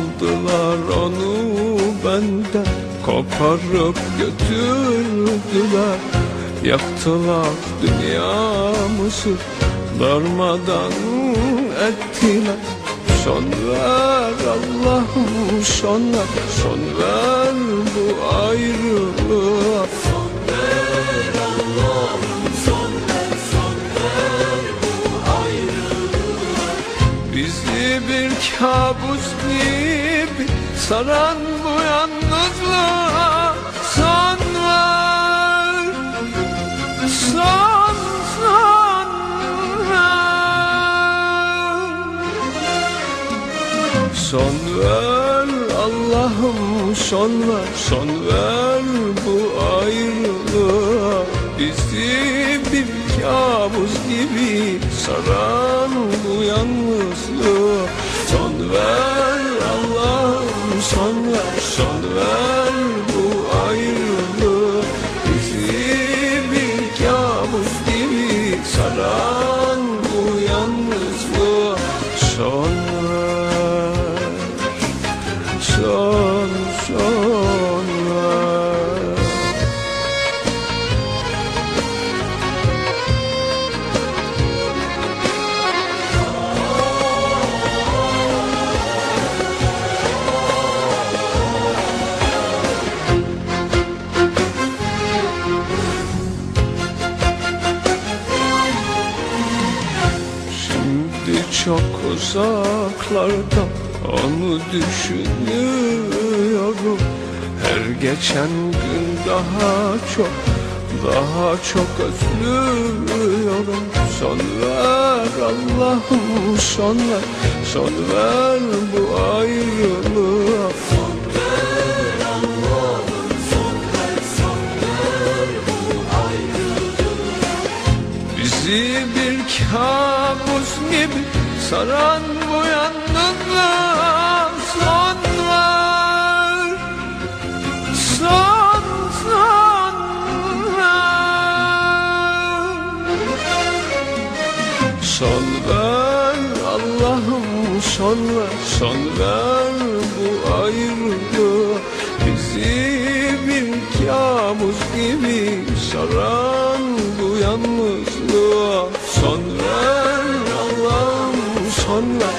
Aldılar onu benden, koparıp götürdüler. Yaktılar dünyamızı, darmadan ettiler. Son ver Allah'ım, son ver, son ver bu ayrılığa. Son ver Allah'ım, son ver, son ver bu ayrılığa. Bizi bir kabus gibi saran bu yalnızlığa son ver, son ver. Son ver Allah'ım, son ver, son ver bu ayrılığa. Bizi bir kabus gibi saran bu yalnızlığa son ver Allah'ım, son ver, son ver bu ayrılığa. Bizi bir kabus gibi saran bu yalnızlığa son ver, son ver. Çok uzaklarda onu düşünüyorum. Her geçen gün daha çok özlüyorum. Son ver Allah'ım, son ver, son ver bu ayrılığa. Son ver Allah'ım, son ver, son ver bu ayrılığa. Bizi bir kabus gibi saran bu yalnızlığa son ver, son ver. Son ver Allah'ım, son ver, son ver bu ayrılığa. Bizi bir kabus gibi saran bu yalnızlığa son ver Allah'ım, son ver,